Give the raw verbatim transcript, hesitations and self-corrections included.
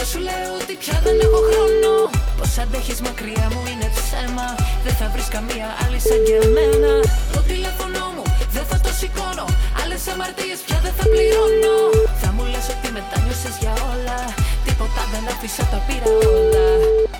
Δεν σου λέω ότι πια δεν έχω χρόνο. Πως αντέχεις μακριά μου είναι ψέμα. Δεν θα βρεις καμία άλλη σαν και εμένα. Το τηλέφωνο μου δεν θα το σηκώνω. Άλλες αμαρτίες πια δεν θα πληρώνω. Θα μου λες ότι μετάνιωσες για όλα. Τίποτα δεν άφησα, τα πήρα όλα.